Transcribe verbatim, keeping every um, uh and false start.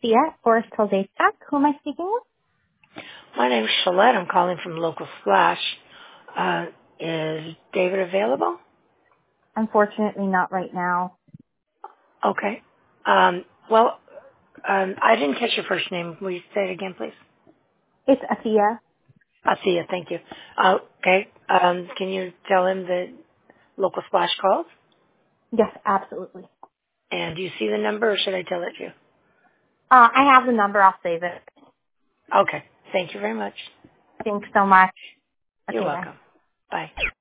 Thea, Forest Hills H V A C. Who am I speaking with? My name's Shalette. I'm calling from Local Splash. Uh, is David available? Unfortunately, not right now. Okay. Um, well, um, I didn't catch your first name. Will you say it again, please? It's Athea. Athea, thank you. Uh, okay. Um, can you tell him that Local Splash called? Yes, absolutely. And do you see the number, or should I tell it to you? Uh, I have the number. I'll save it. Okay. Thank you very much. Thanks so much. You're Okay, bye. welcome. Bye.